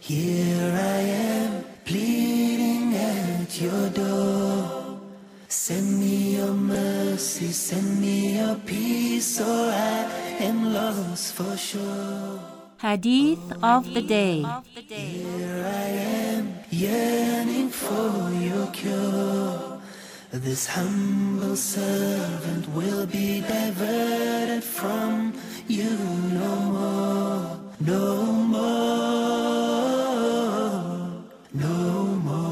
Here I am, pleading at your door. Send me your mercy, send me your peace, or I am lost for sure. Hadith of the Day. Here I am, yearning for your cure. This humble servant will be diverted from you no more, no more, no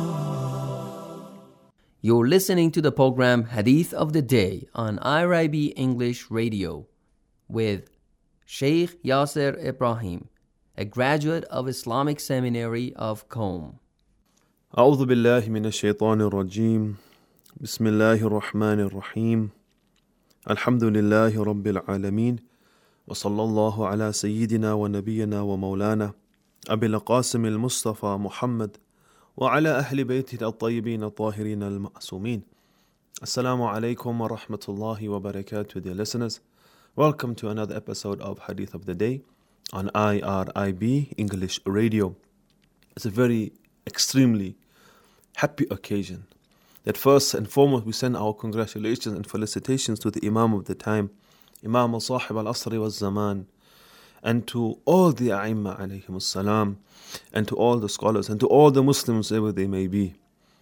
more. You're listening to the program Hadith of the Day on IRIB English Radio with Sheikh Yasser Ibrahim, a graduate of Islamic Seminary of Qom. أعوذ بالله من الشيطان الرجيم بسم الله الرحمن الرحيم الحمد لله رب العالمين وصلى الله على سيدنا ونبينا ومولانا أبي القاسم المصطفى محمد وعلى أهل بيته الطيبين الطاهرين المعصومين. Assalamu alaikum wa rahmatullahi wa barakatuh, dear listeners. Welcome to another episode of Hadith of the Day on IRIB English Radio. It's a very extremely happy occasion that first and foremost we send our congratulations and felicitations to the Imam of the time, Imam al-Sahib al-Asri wal-Zaman, and to all the A'imma alayhim as-salam, and to all the scholars, and to all the Muslims wherever they may be.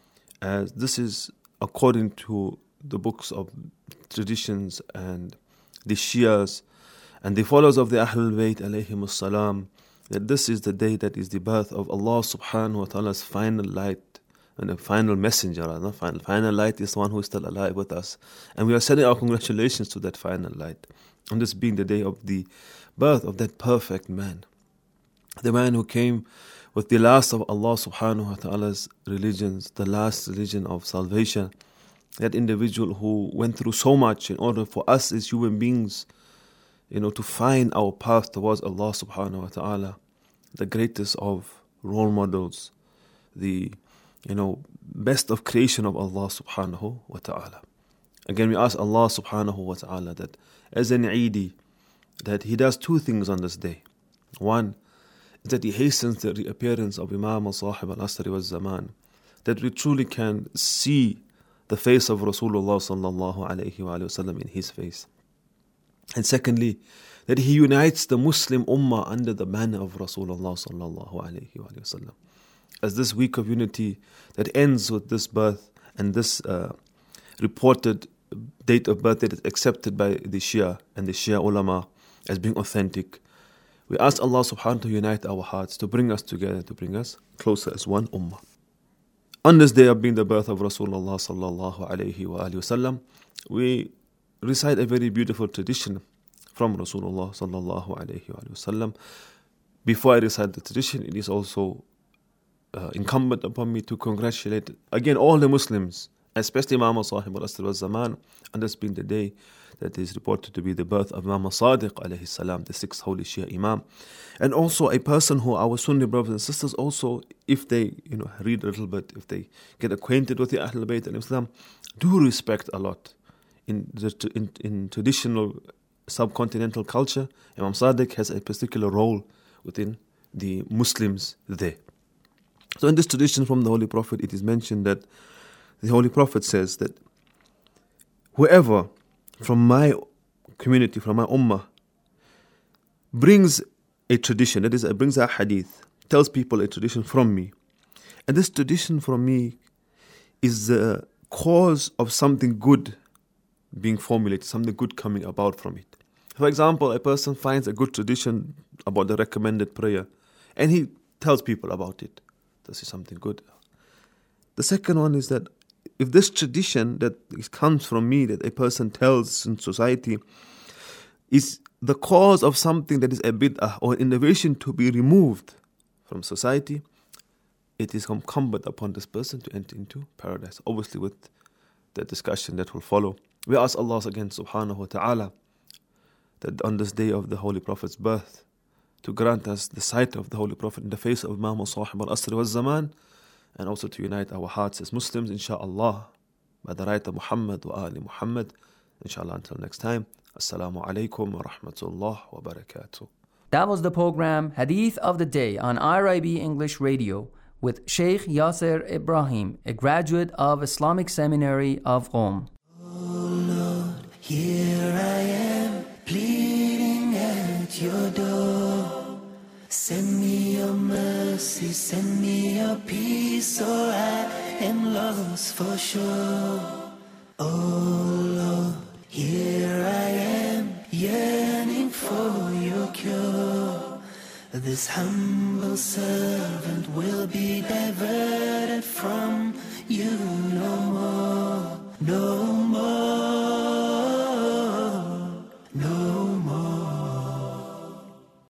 As this is according to the books of traditions and the Shias and the followers of the Ahlul Bayt alayhim as-salam, that this is the day that is the birth of Allah subhanahu wa ta'ala's final light, and the final messenger. Final light is the one who is still alive with us. And we are sending our congratulations to that final light. And this being the day of the birth of that perfect man. The man who came with the last of Allah subhanahu wa ta'ala's religions, the last religion of salvation. That individual who went through so much in order for us as human beings, to find our path towards Allah subhanahu wa ta'ala. The greatest of role models, the best of creation of Allah subhanahu wa ta'ala. Again, we ask Allah subhanahu wa ta'ala that as an Eidi, that He does two things on this day. One is that He hastens the reappearance of Imam al-Sahib al-Asri wal-Zaman, that we truly can see the face of Rasulullah sallallahu alayhi wa sallam in his face. And secondly, that He unites the Muslim Ummah under the banner of Rasulullah sallallahu alayhi wa sallam. As this week of unity that ends with this birth and this reported date of birth that is accepted by the Shia and the Shia ulama as being authentic, we ask Allah subhanahu wa ta'ala to unite our hearts, to bring us together, to bring us closer as one ummah. On this day of being the birth of Rasulullah sallallahu alayhi wa sallam, we recite a very beautiful tradition from Rasulullah sallallahu alayhi wa sallam. Before I recite the tradition, it is also incumbent upon me to congratulate again all the Muslims, especially Imam al-Sahib al-Asr wal-Zaman, and this being the day that is reported to be the birth of Imam al-Sadiq alayhi salam, the sixth holy Shia Imam. And also a person who our Sunni brothers and sisters also, if they read a little bit, if they get acquainted with the Ahlul Bayt and Islam, do respect a lot. In traditional subcontinental culture, Imam Sadiq has a particular role within the Muslims there. So in this tradition from the Holy Prophet, it is mentioned that the Holy Prophet says that whoever from my community, from my ummah, brings a tradition, that is, brings a hadith, tells people a tradition from me, and this tradition from me is the cause of something good being formulated, something good coming about from it. For example, a person finds a good tradition about the recommended prayer, and he tells people about it. This is something good. The second one is that if this tradition that comes from me, that a person tells in society, is the cause of something that is a bid'ah or an innovation to be removed from society, it is incumbent upon this person to enter into paradise. Obviously with the discussion that will follow. We ask Allah again subhanahu wa ta'ala that on this day of the Holy Prophet's birth, to grant us the sight of the Holy Prophet in the face of Imam al-Sahib al-Asri wal-Zaman, and also to unite our hearts as Muslims, inshaAllah, by the right of Muhammad wa Ali Muhammad. Inshallah, until next time, Assalamu alaikum wa rahmatullah wa barakatuh. That was the program Hadith of the Day on IRIB English Radio with Sheikh Yasser Ibrahim, a graduate of Islamic Seminary of Qom. Oh Lord, here I am, pleading at your door. Send me your mercy, send me your peace, or I am lost for sure. Oh Lord, here I am, yearning for your cure. This humble servant will be diverted from you.